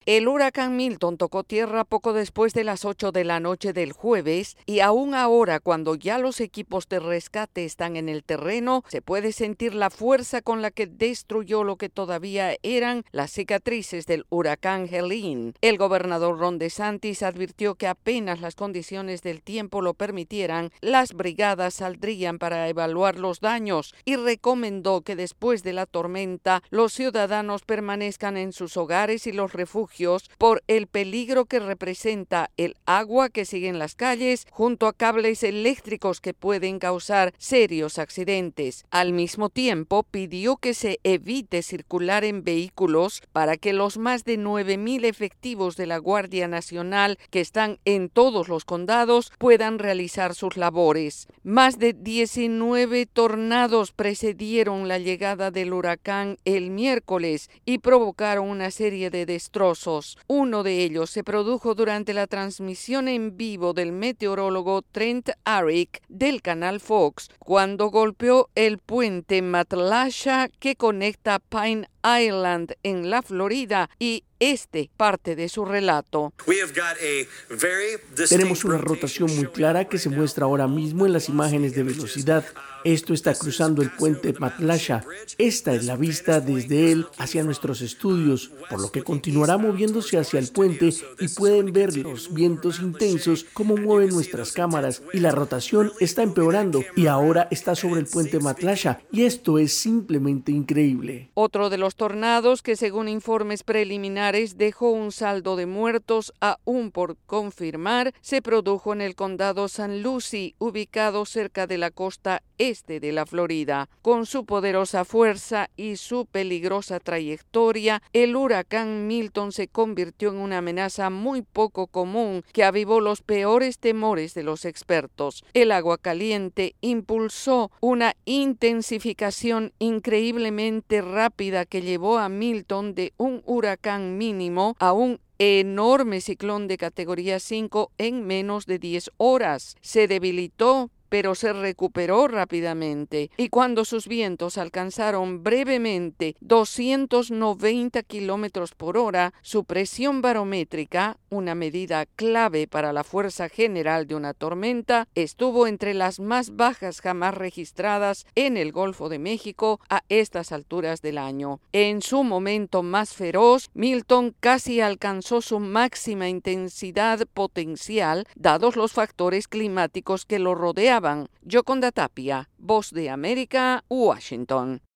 El huracán Milton tocó tierra poco después de las 8 de la noche del jueves y aún ahora, cuando ya los equipos de rescate están en el terreno, se puede sentir la fuerza con la que destruyó lo que todavía eran las cicatrices del huracán Helene. El gobernador Ron DeSantis advirtió que apenas las condiciones del tiempo lo permitieran, las brigadas saldrían para evaluar los daños y recomendó que después de la tormenta los ciudadanos permanezcan en sus hogares y los refugios por el peligro que representa el agua que sigue en las calles junto a cables eléctricos que pueden causar serios accidentes. Al mismo tiempo, pidió que se evite circular en vehículos para que los más de 9,000 efectivos de la Guardia Nacional que están en todos los condados puedan realizar sus labores. Más de 19 tornados precedieron la llegada del huracán el miércoles y provocaron una serie de destrozos. Uno de ellos se produjo durante la transmisión en vivo del meteorólogo Trent Arick del canal Fox, cuando golpeó el puente Matlacha que conecta Pine Island en la Florida y parte de su relato. Tenemos una rotación muy clara que se muestra ahora mismo en las imágenes de velocidad. Esto está cruzando el puente Matlacha. Esta es la vista desde él hacia nuestros estudios, por lo que continuará moviéndose hacia el puente y pueden ver los vientos intensos cómo mueven nuestras cámaras y la rotación está empeorando y ahora está sobre el puente Matlacha y esto es simplemente increíble. Otro de los tornados que según informes preliminares dejó un saldo de muertos aún por confirmar, se produjo en el condado San Lucie, ubicado cerca de la costa este de la Florida. Con su poderosa fuerza y su peligrosa trayectoria, el huracán Milton se convirtió en una amenaza muy poco común que avivó los peores temores de los expertos. El agua caliente impulsó una intensificación increíblemente rápida que llevó a Milton de un huracán mínimo a un enorme ciclón de categoría 5 en menos de 10 horas. Se debilitó, pero se recuperó rápidamente y cuando sus vientos alcanzaron brevemente 290 kilómetros por hora, su presión barométrica, una medida clave para la fuerza general de una tormenta, estuvo entre las más bajas jamás registradas en el Golfo de México a estas alturas del año. En su momento más feroz, Milton casi alcanzó su máxima intensidad potencial, dados los factores climáticos que lo rodeaban. Yoconda Tapia, Voz de América, Washington.